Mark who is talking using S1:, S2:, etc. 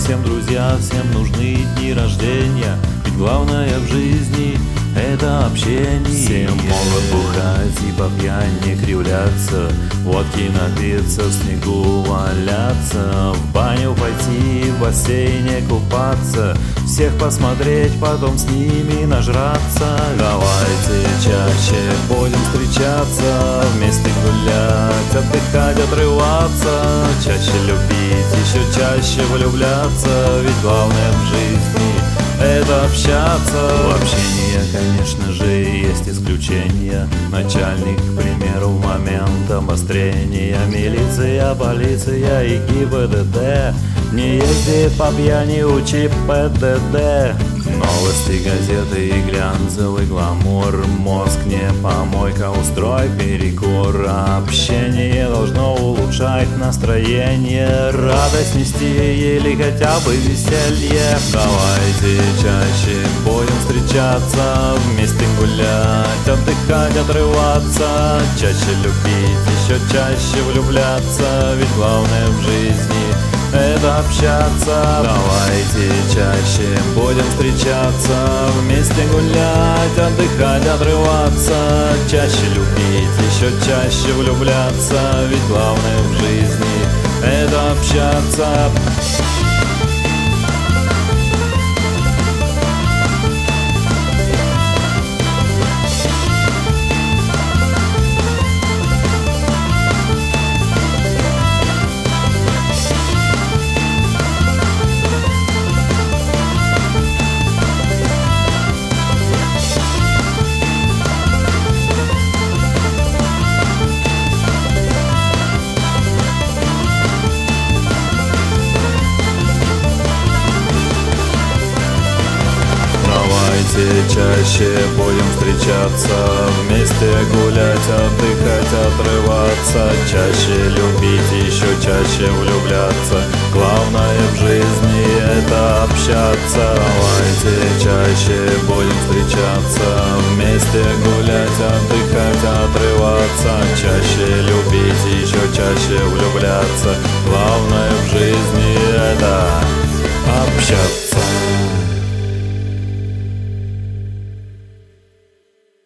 S1: всем друзья, всем нужны дни рождения, ведь главное в жизни — это общение. Все могут бухать и по пьяни кривляться, водки напиться, в снегу валяться, в баню пойти, в бассейне купаться, всех посмотреть, потом с ними нажраться. Давайте чаще будем встречаться, вместе гулять, отдыхать, отрываться, чаще любить, еще чаще влюбляться, ведь главное в жизни — это общаться. В общении, конечно же, есть исключения. Начальник, к примеру, в момент обострения, милиция, полиция и ГИБДД не ездит по пьяни, учи ПДД. Новости, газеты и глянцевый гламур, мозг не помойка, устрой перекур. Общение должно улучшать настроение, радость нести или хотя бы веселье. Давайте чаще будем встречаться, вместе гулять, отдыхать, отрываться, чаще любить, еще чаще влюбляться, ведь главное в жизни — это общаться. Давайте чаще будем встречаться, вместе гулять, отдыхать, отрываться, чаще любить, еще чаще влюбляться, ведь главное в жизни — это общаться. Чаще будем встречаться, вместе гулять, отдыхать, отрываться, чаще любить, еще чаще влюбляться, главное в жизни — это общаться. Давайте чаще будем встречаться, вместе гулять, отдыхать, отрываться, чаще любить, еще чаще влюбляться, главное в жизни — это общаться.